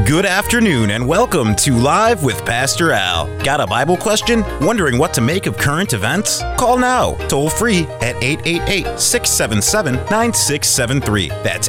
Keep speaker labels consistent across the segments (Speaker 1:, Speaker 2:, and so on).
Speaker 1: Good afternoon and welcome to Live with Pastor Al. Got a Bible question? Wondering what to make of current events? Call now, toll free at 888-677-9673. That's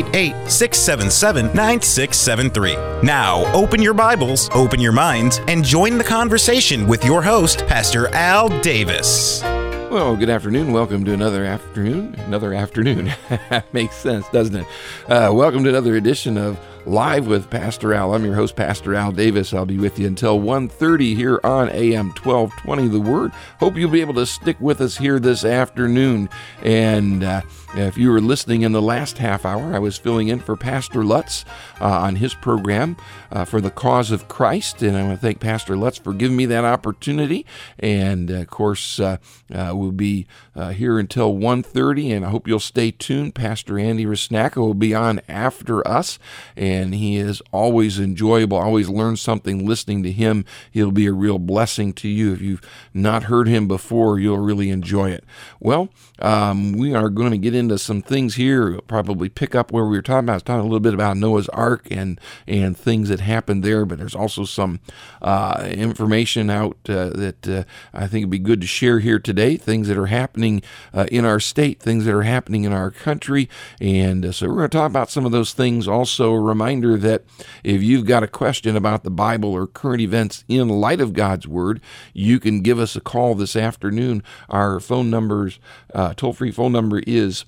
Speaker 1: 888-677-9673. Now, open your Bibles, open your minds, and join the conversation with your host, Pastor Al Davis.
Speaker 2: Well, good afternoon. Welcome to another afternoon. Makes sense, doesn't it? Welcome to another edition of Live with Pastor Al. I'm your host, Pastor Al Davis. I'll be with you until 1:30 here on AM 1220 The Word. Hope you'll be able to stick with us here this afternoon. And if you were listening in the last half hour, I was filling in for Pastor Lutz on his program for the cause of Christ. And I want to thank Pastor Lutz for giving me that opportunity. And of course, we'll be here until 1:30, and I hope you'll stay tuned. Pastor Andy Resnacka will be on after us, and he is always enjoyable. Always learn something listening to him. He'll be a real blessing to you. If you've not heard him before, you'll really enjoy it. Well, we are going to get into some things here. We'll probably pick up where we were talking about. I was talking a little bit about Noah's Ark and things that happened there, but there's also some information out that I think would be good to share here today. Things that are happening in our state, things that are happening in our country, and so we're going to talk about some of those things. Also, a reminder that if you've got a question about the Bible or current events in light of God's Word, you can give us a call this afternoon. Our phone numbers, toll-free phone number is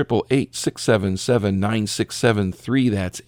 Speaker 2: 888-677-9673. That's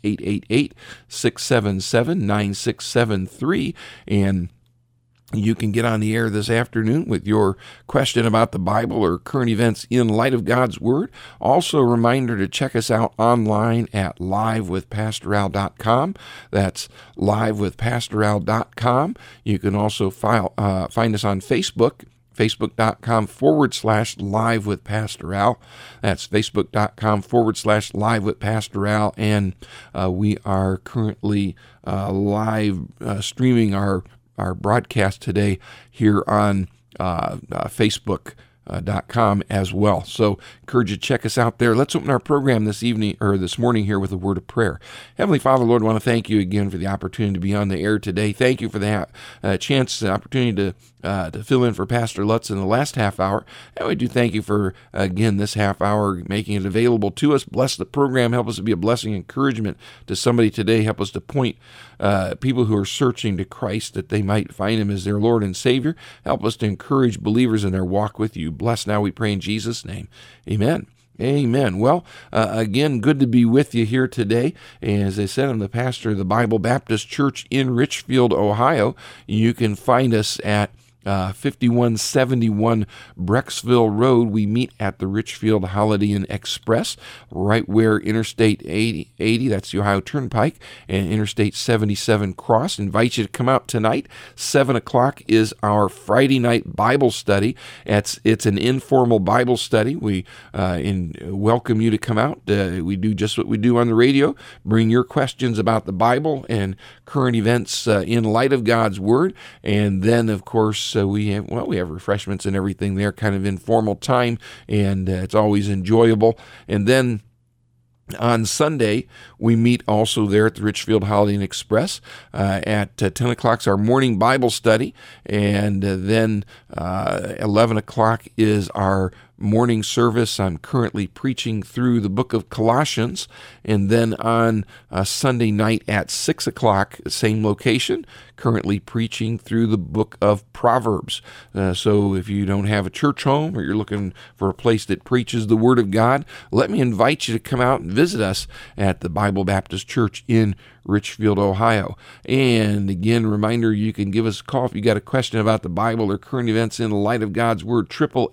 Speaker 2: 888-677-9673, and you can get on the air this afternoon with your question about the Bible or current events in light of God's Word. Also, a reminder to check us out online at livewithpastoral.com. That's livewithpastoral.com. You can also find us on Facebook. Facebook.com/Live with Pastor Al. That's Facebook.com/Live with Pastor Al. And we are currently live streaming our broadcast today here on Facebook.com as well. So encourage you to check us out there. Let's open our program this morning here with a word of prayer. Heavenly Father, Lord, I want to thank you again for the opportunity to be on the air today. Thank you for the chance, the opportunity to fill in for Pastor Lutz in the last half hour. And we do thank you for, again, this half hour, making it available to us. Bless the program. Help us to be a blessing, encouragement to somebody today. Help us to point people who are searching to Christ that they might find Him as their Lord and Savior. Help us to encourage believers in their walk with you. Bless now, we pray in Jesus' name. Amen. Amen. Well, again, good to be with you here today. And as I said, I'm the pastor of the Bible Baptist Church in Richfield, Ohio. You can find us at 5171 Brecksville Road. We meet at the Richfield Holiday Inn Express, right where Interstate 80, that's the Ohio Turnpike, and Interstate 77 cross. Invite you to come out tonight. 7 o'clock is our Friday night Bible study. It's an informal Bible study. We welcome you to come out. We do just what we do on the radio. Bring your questions about the Bible and current events in light of God's Word. And then, of course, we have refreshments and everything there, kind of informal time, and it's always enjoyable. And then on Sunday, we meet also there at the Richfield Holiday Inn Express at 10 o'clock is our morning Bible study, and then 11 o'clock is our morning service. I'm currently preaching through the book of Colossians, and then on Sunday night at 6 o'clock, same location, currently preaching through the book of Proverbs. So if you don't have a church home or you're looking for a place that preaches the Word of God, let me invite you to come out and visit us at the Bible Baptist Church in Richfield, Ohio. And again, reminder, you can give us a call if you got a question about the Bible or current events in the light of God's Word,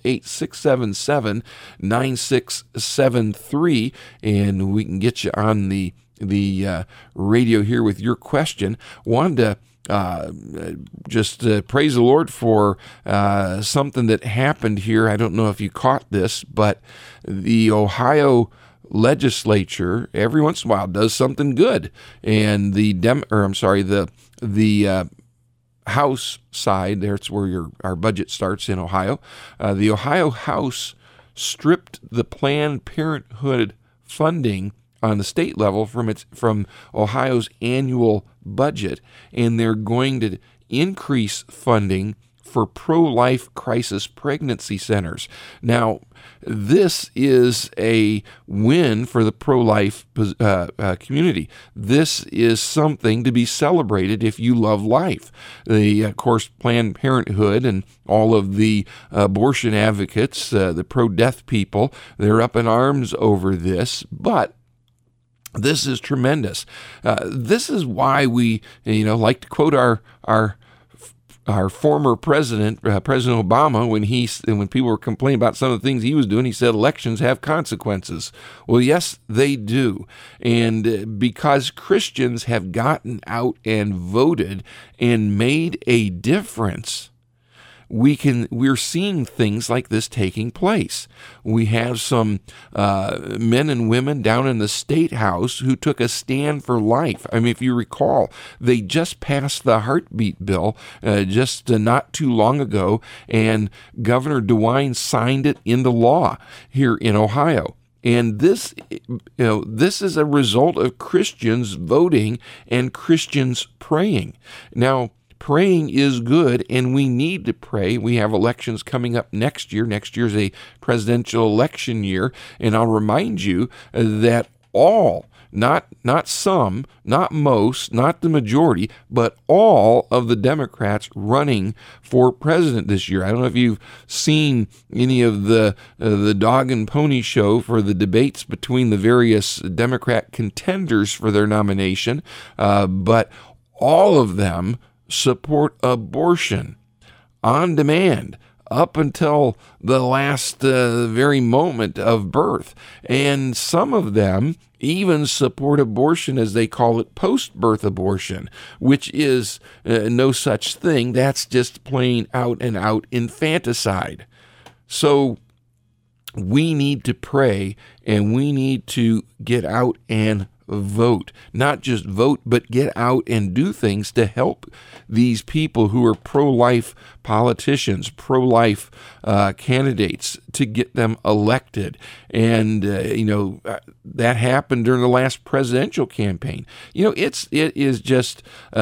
Speaker 2: 888-677-9673, and we can get you on the radio here with your question. Wanted to just praise the Lord for something that happened here. I don't know if you caught this, but the Ohio legislature every once in a while does something good, and the House side, that's where our budget starts in Ohio. The Ohio House stripped the Planned Parenthood funding on the state level from Ohio's annual budget, and they're going to increase funding for pro-life crisis pregnancy centers. Now, this is a win for the pro-life community. This is something to be celebrated if you love life. Of course, Planned Parenthood and all of the abortion advocates, the pro-death people, they're up in arms over this, but this is tremendous. This is why we, like to quote our former president, President Obama, when people were complaining about some of the things he was doing, he said elections have consequences. Well, yes, they do. And because Christians have gotten out and voted and made a difference, we're seeing things like this taking place. We have some men and women down in the State House who took a stand for life. I mean, if you recall, they just passed the heartbeat bill just not too long ago, and Governor DeWine signed it into law here in Ohio. And this is a result of Christians voting and Christians praying. Now, praying is good, and we need to pray. We have elections coming up next year. Next year is a presidential election year, and I'll remind you that all, not some, not most, not the majority, but all of the Democrats running for president this year. I don't know if you've seen any of the dog and pony show for the debates between the various Democrat contenders for their nomination, but all of them support abortion on demand up until the last very moment of birth. And some of them even support abortion, as they call it, post-birth abortion, which is no such thing. That's just plain out and out infanticide. So we need to pray, and we need to get out and vote. Not just vote, but get out and do things to help these people who are pro-life politicians, pro-life candidates, to get them elected. And that happened during the last presidential campaign. It is just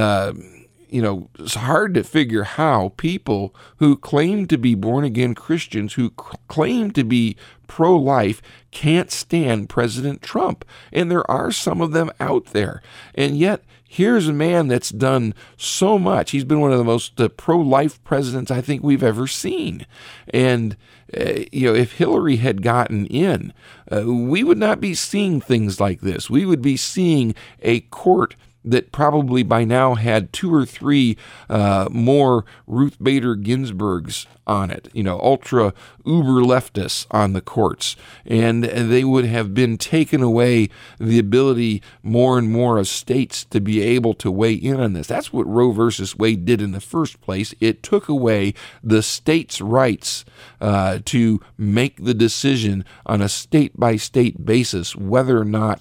Speaker 2: it's hard to figure how people who claim to be born-again Christians, who claim to be pro-life, can't stand President Trump. And there are some of them out there. And yet, here's a man that's done so much. He's been one of the most pro-life presidents I think we've ever seen. And, if Hillary had gotten in, we would not be seeing things like this. We would be seeing a court that probably by now had 2 or 3 more Ruth Bader Ginsburgs on it, ultra uber leftists on the courts. And they would have been taken away the ability more and more of states to be able to weigh in on this. That's what Roe versus Wade did in the first place. It took away the states' rights to make the decision on a state-by-state basis whether or not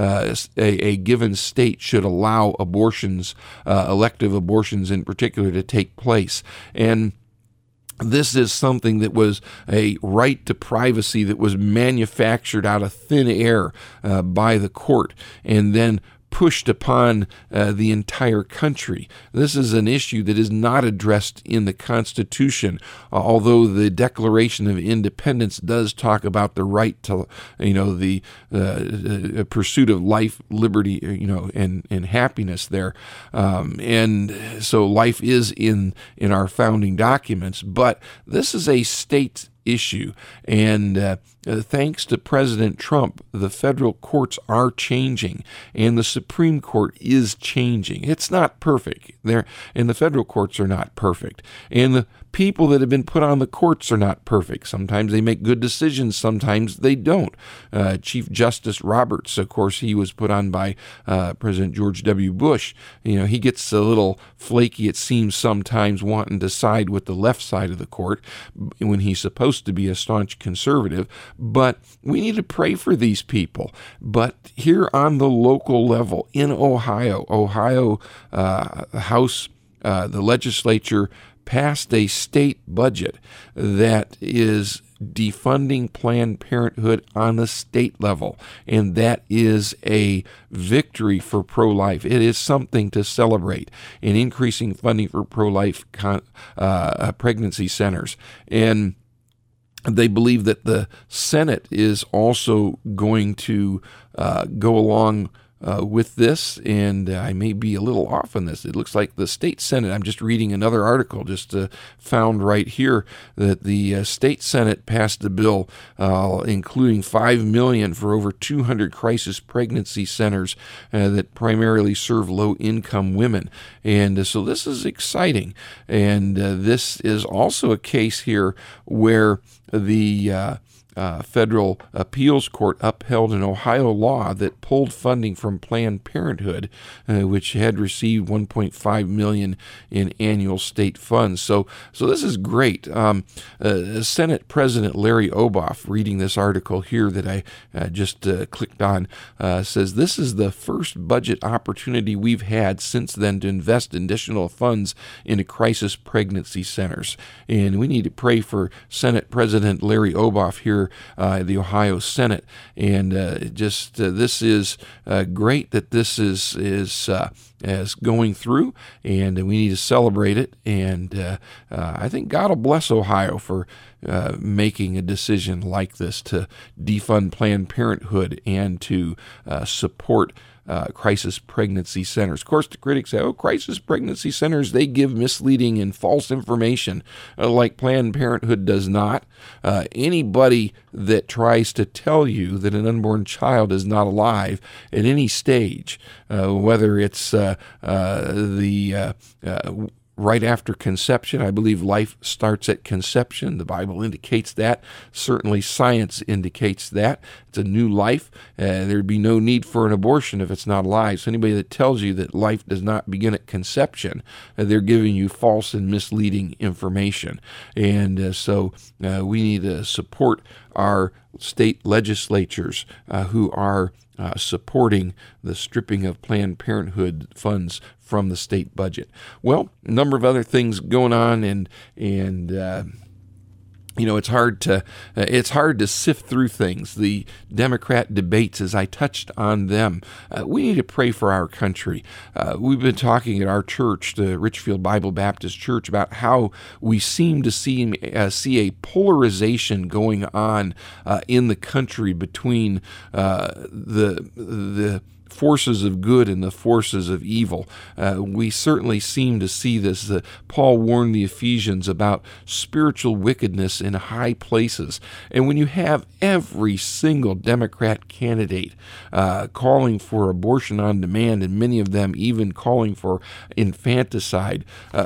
Speaker 2: a given state should allow abortions, elective abortions in particular, to take place. And this is something that was a right to privacy that was manufactured out of thin air by the court and then pushed upon the entire country. This is an issue that is not addressed in the Constitution, although the Declaration of Independence does talk about the right to, the pursuit of life, liberty, and happiness there. And so life is in our founding documents, but this is a state issue. And thanks to President Trump, the federal courts are changing, and the Supreme Court is changing. It's not perfect. And the federal courts are not perfect. And the people that have been put on the courts are not perfect. Sometimes they make good decisions, sometimes they don't. Chief Justice Roberts, of course, he was put on by President George W. Bush. He gets a little flaky, it seems, sometimes, wanting to side with the left side of the court when he's supposed to be a staunch conservative. But we need to pray for these people. But here on the local level in Ohio House, the legislature passed a state budget that is defunding Planned Parenthood on the state level, and that is a victory for pro-life. It is something to celebrate, in increasing funding for pro-life pregnancy centers. And they believe that the Senate is also going to go along with this, and I may be a little off on this. It looks like the state Senate, I'm just reading another article just found right here, that the state Senate passed a bill including $5 million for over 200 crisis pregnancy centers that primarily serve low-income women. And so this is exciting. And this is also a case here where the federal appeals court upheld an Ohio law that pulled funding from Planned Parenthood, which had received $1.5 million in annual state funds. So this is great. Senate President Larry Oboff, reading this article here that I just clicked on, says this is the first budget opportunity we've had since then to invest additional funds into crisis pregnancy centers. And we need to pray for Senate President Larry Oboff here, the Ohio Senate, and this is great that this is going through, and we need to celebrate it. And I think God will bless Ohio for making a decision like this to defund Planned Parenthood and to support crisis pregnancy centers. Of course, the critics say, crisis pregnancy centers, they give misleading and false information like Planned Parenthood does not. Anybody that tries to tell you that an unborn child is not alive at any stage, whether it's right after conception. I believe life starts at conception. The Bible indicates that. Certainly science indicates that. It's a new life. There'd be no need for an abortion if it's not alive. So anybody that tells you that life does not begin at conception, they're giving you false and misleading information. And so we need to support our state legislatures who are supporting the stripping of Planned Parenthood funds from the state budget. Well, a number of other things going on, and it's hard to sift through things. The Democrat debates, as I touched on them, we need to pray for our country. We've been talking at our church, the Richfield Bible Baptist Church, about how we seem to see a polarization going on in the country between the forces of good and the forces of evil. We certainly seem to see this. Paul warned the Ephesians about spiritual wickedness in high places. And when you have every single Democrat candidate calling for abortion on demand, and many of them even calling for infanticide,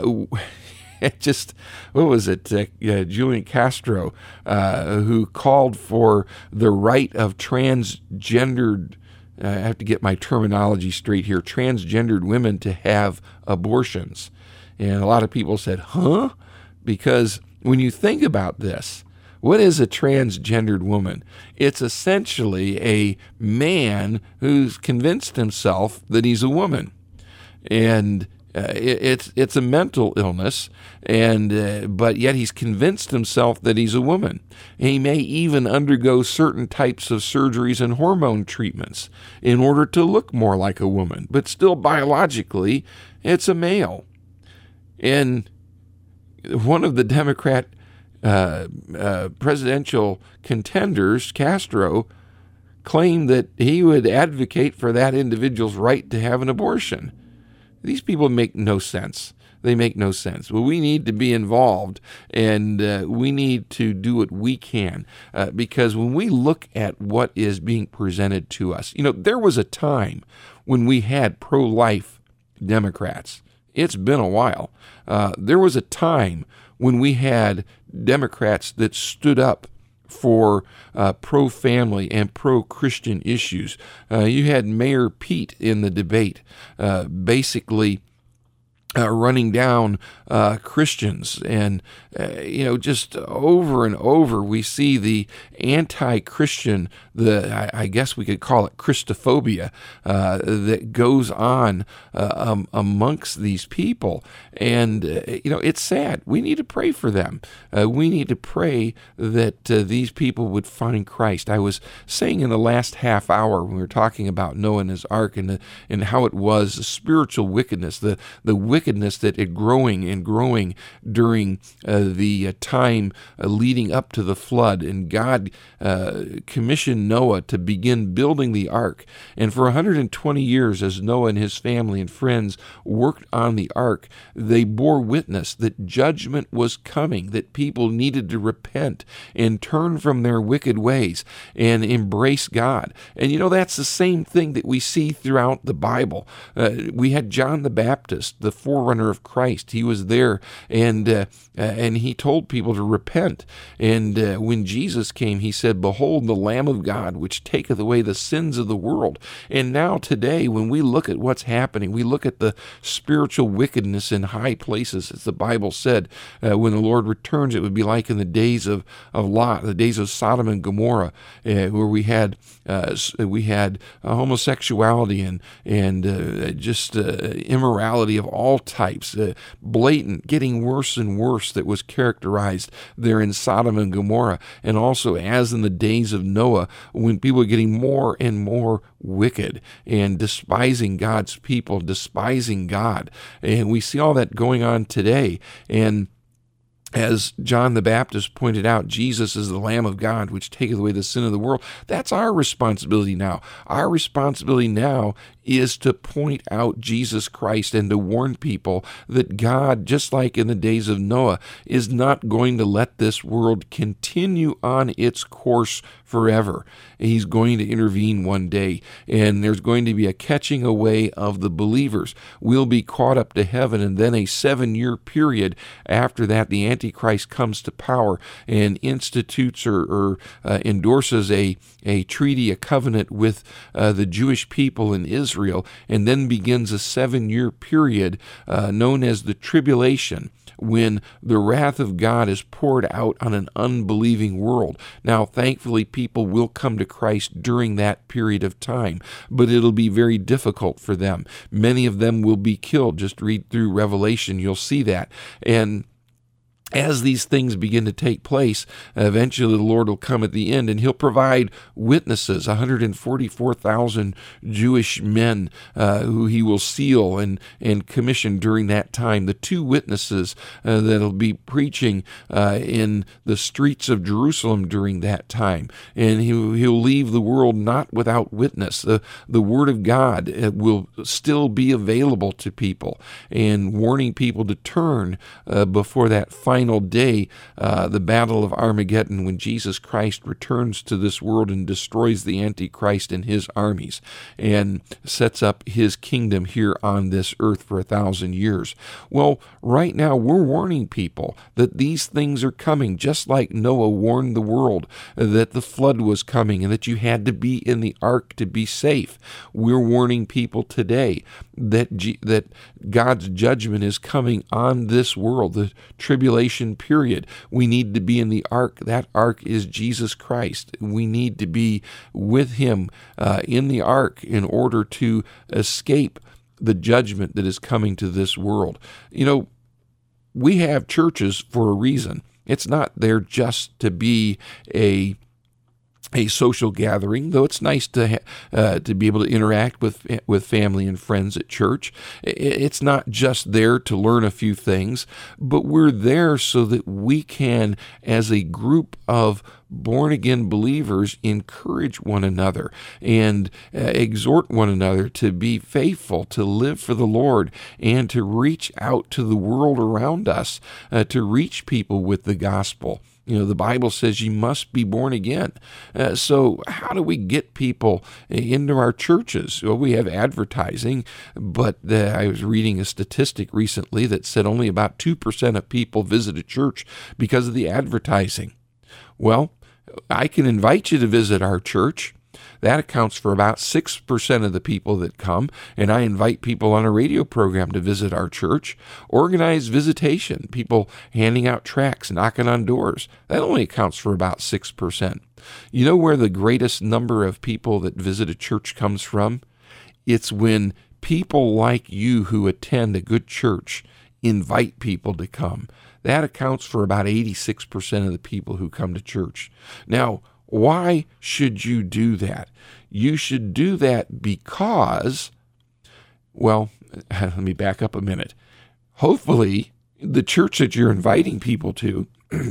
Speaker 2: what was it? Julian Castro, who called for the right of transgendered, I have to get my terminology straight here, transgendered women to have abortions. And a lot of people said, huh? Because when you think about this, what is a transgendered woman? It's essentially a man who's convinced himself that he's a woman. And it's a mental illness, but yet he's convinced himself that he's a woman. He may even undergo certain types of surgeries and hormone treatments in order to look more like a woman, but still biologically, it's a male. And one of the Democrat presidential contenders, Castro, claimed that he would advocate for that individual's right to have an abortion. These people make no sense. They make no sense. Well, we need to be involved, and we need to do what we can, because when we look at what is being presented to us, there was a time when we had pro-life Democrats. It's been a while. There was a time when we had Democrats that stood up for pro-family and pro-Christian issues. You had Mayor Pete in the debate basically running down Christians. And, just over and over, we see the anti-Christian, I guess we could call it Christophobia, that goes on amongst these people. And, it's sad. We need to pray for them. We need to pray that these people would find Christ. I was saying in the last half hour when we were talking about Noah and his ark and how it was spiritual wickedness, the wickedness that had growing and growing during the time leading up to the flood. And God commissioned Noah to begin building the ark. And for 120 years, as Noah and his family and friends worked on the ark, they bore witness that judgment was coming, that people needed to repent and turn from their wicked ways and embrace God. And that's the same thing that we see throughout the Bible. We had John the Baptist, the forerunner of Christ. He was there, and he told people to repent. And when Jesus came, he said, "Behold, the Lamb of God, which taketh away the sins of the world." And now today, when we look at what's happening, we look at the spiritual wickedness in high places, as the Bible said, when the Lord returns, it would be like in the days of Lot, the days of Sodom and Gomorrah, where we had homosexuality and just immorality of all types, blatant, getting worse and worse, that was characterized there in Sodom and Gomorrah. And also, as in the days of Noah, when people were getting more and more wicked and despising God's people, despising God. And we see all that going on today. And as John the Baptist pointed out, Jesus is the Lamb of God, which taketh away the sin of the world. That's our responsibility now. Our responsibility now is to point out Jesus Christ and to warn people that God, just like in the days of Noah, is not going to let this world continue on its course forever. He's going to intervene one day, and there's going to be a catching away of the believers. We'll be caught up to heaven, and then a 7-year period after that, the Antichrist comes to power and institutes or endorses a treaty, a covenant with the Jewish people in Israel, and then begins a 7-year period known as the tribulation, when the wrath of God is poured out on an unbelieving world. Now, thankfully, people will come to Christ during that period of time, but it'll be very difficult for them. Many of them will be killed. Just read through Revelation, you'll see that. And as these things begin to take place, eventually the Lord will come at the end, and he'll provide witnesses, 144,000 Jewish men who he will seal and commission during that time. The 2 witnesses that'll be preaching in the streets of Jerusalem during that time. And he'll leave the world not without witness. The Word of God will still be available to people, and warning people to turn before that final day, the battle of Armageddon, when Jesus Christ returns to this world and destroys the Antichrist and his armies and sets up his kingdom here on this earth for 1,000 years. Well, right now we're warning people that these things are coming, just like Noah warned the world that the flood was coming and that you had to be in the ark to be safe. We're warning people today that God's judgment is coming on this world, the tribulation period. We need to be in the ark. That ark is Jesus Christ. We need to be with him in the ark in order to escape the judgment that is coming to this world. We have churches for a reason. It's not there just to be a social gathering, though it's nice to be able to interact with family and friends at church. It's not just there to learn a few things, but we're there so that we can, as a group of born-again believers, encourage one another and exhort one another to be faithful, to live for the Lord, and to reach out to the world around us, to reach people with the gospel. The Bible says you must be born again. So how do we get people into our churches? Well, we have advertising, but I was reading a statistic recently that said only about 2% of people visit a church because of the advertising. Well, I can invite you to visit our church. That accounts for about 6% of the people that come, and I invite people on a radio program to visit our church. Organized visitation, people handing out tracts, knocking on doors, that only accounts for about 6%. You know where the greatest number of people that visit a church comes from? It's when people like you who attend a good church invite people to come. That accounts for about 86% of the people who come to church. Now, why should you do that? You should do that because, well, let me back up a minute. Hopefully, the church that you're inviting people to,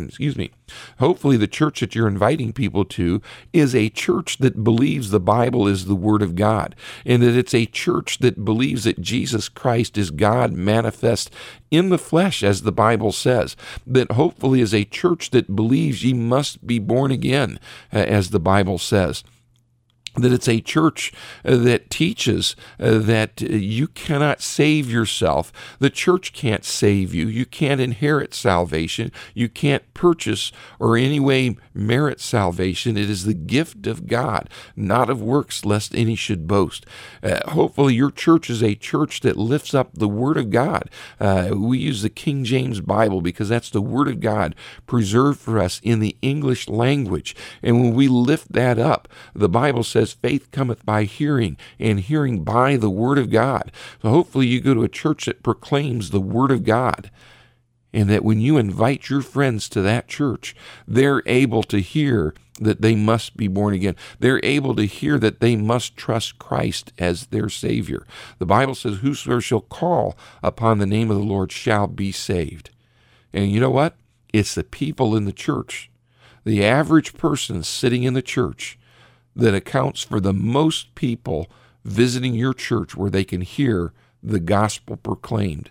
Speaker 2: hopefully the church that you're inviting people to is a church that believes the Bible is the Word of God, and that it's a church that believes that Jesus Christ is God manifest in the flesh, as the Bible says. That hopefully is a church that believes ye must be born again, as the Bible says. That it's a church that teaches that you cannot save yourself. The church can't save you. You can't inherit salvation. You can't purchase or any way merit salvation. It is the gift of God, not of works, lest any should boast. Hopefully your church is a church that lifts up the Word of God. We use the King James Bible because that's the Word of God preserved for us in the English language. And when we lift that up, the Bible says, faith cometh by hearing, and hearing by the Word of God. So hopefully you go to a church that proclaims the Word of God, and that when you invite your friends to that church, they're able to hear that they must be born again. They're able to hear that they must trust Christ as their Savior. The Bible says, whosoever shall call upon the name of the Lord shall be saved. And you know what? It's the people in the church, the average person sitting in the church, that accounts for the most people visiting your church where they can hear the gospel proclaimed.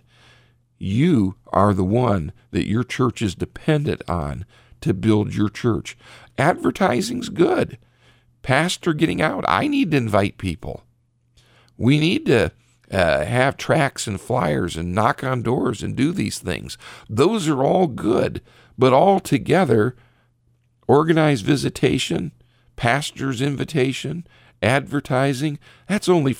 Speaker 2: You are the one that your church is dependent on to build your church. Advertising's good. Pastor getting out, I need to invite people. We need to have tracts and flyers and knock on doors and do these things. Those are all good, but all together, organized visitation, pastor's invitation, advertising, that's only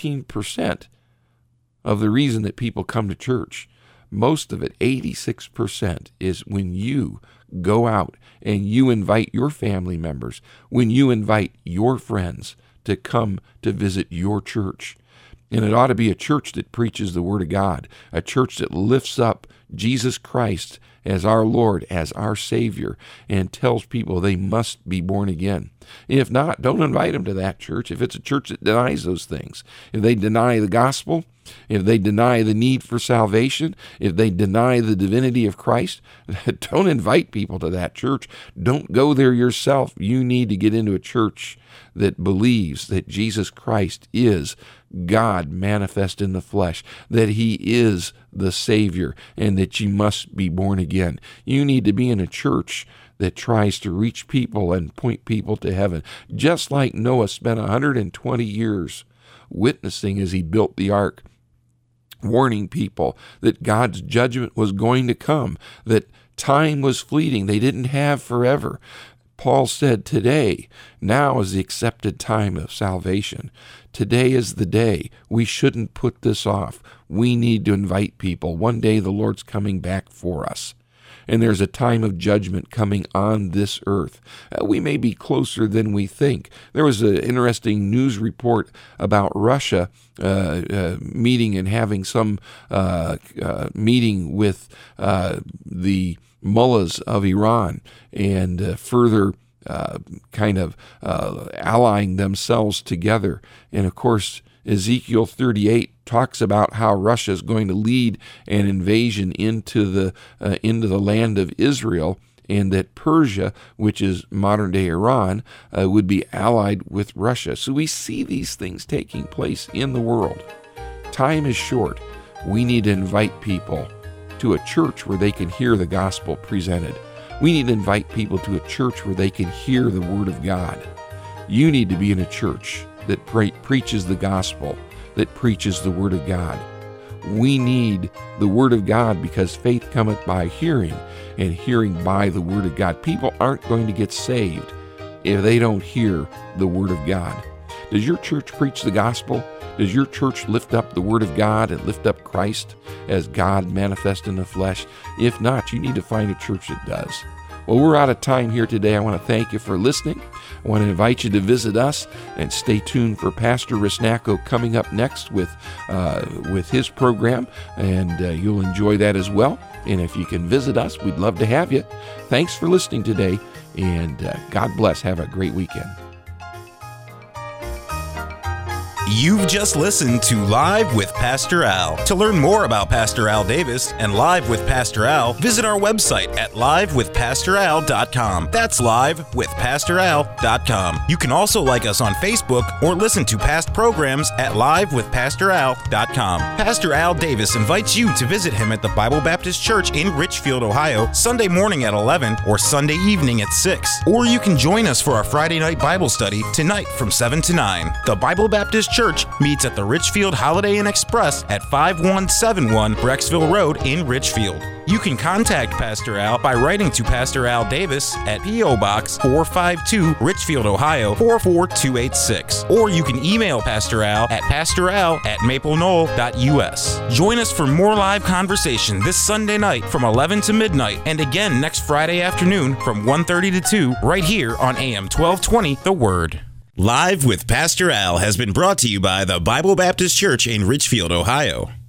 Speaker 2: 14% of the reason that people come to church. Most of it, 86%, is when you go out and you invite your family members, when you invite your friends to come to visit your church. And it ought to be a church that preaches the Word of God, a church that lifts up Jesus Christ as our Lord, as our Savior, and tells people they must be born again. If not, don't invite them to that church. If it's a church that denies those things, if they deny the gospel, if they deny the need for salvation, if they deny the divinity of Christ, don't invite people to that church. Don't go there yourself. You need to get into a church that believes that Jesus Christ is God manifest in the flesh, that He is the Savior, and that you must be born again. You need to be in a church that tries to reach people and point people to heaven, just like Noah spent 120 years witnessing as he built the ark, warning people that God's judgment was going to come, that time was fleeting, they didn't have forever. Paul said, today, now is the accepted time of salvation. Today is the day. We shouldn't put this off. We need to invite people. One day the Lord's coming back for us. And there's a time of judgment coming on this earth. We may be closer than we think. There was an interesting news report about Russia meeting and having some meeting with the mullahs of Iran, and further allying themselves together. And of course, Ezekiel 38 talks about how Russia is going to lead an invasion into the land of Israel, and that Persia, which is modern-day Iran, would be allied with Russia. So we see these things taking place in the world. Time is short. We need to invite people to a church where they can hear the gospel presented. We need to invite people to a church where they can hear the Word of God. You need to be in a church that preaches the gospel, that preaches the Word of God. We need the Word of God because faith cometh by hearing, and hearing by the Word of God. People aren't going to get saved if they don't hear the Word of God. Does your church preach the gospel? Does your church lift up the Word of God and lift up Christ as God manifest in the flesh? If not, you need to find a church that does. Well, we're out of time here today. I want to thank you for listening. I want to invite you to visit us and stay tuned for Pastor Risnacko coming up next with his program, and you'll enjoy that as well. And if you can visit us, we'd love to have you. Thanks for listening today, and God bless. Have a great weekend.
Speaker 1: You've just listened to Live with Pastor Al. To learn more about Pastor Al Davis and Live with Pastor Al, visit our website at livewithpastoral.com. That's livewithpastoral.com. You can also like us on Facebook or listen to past programs at livewithpastoral.com. Pastor Al Davis invites you to visit him at the Bible Baptist Church in Richfield, Ohio, Sunday morning at 11 or Sunday evening at 6. Or you can join us for our Friday night Bible study tonight from 7 to 9. The Bible Baptist Church meets at the Richfield Holiday Inn Express at 5171 Brecksville Road in Richfield. You can contact Pastor Al by writing to Pastor Al Davis at P.O. Box 452, Richfield, Ohio 44286. Or you can email Pastor Al at pastoral@mapleknoll.us. Join us for more live conversation this Sunday night from 11 to midnight, and again next Friday afternoon from 1:30 to 2 right here on AM 1220 The Word. Live with Pastor Al has been brought to you by the Bible Baptist Church in Richfield, Ohio.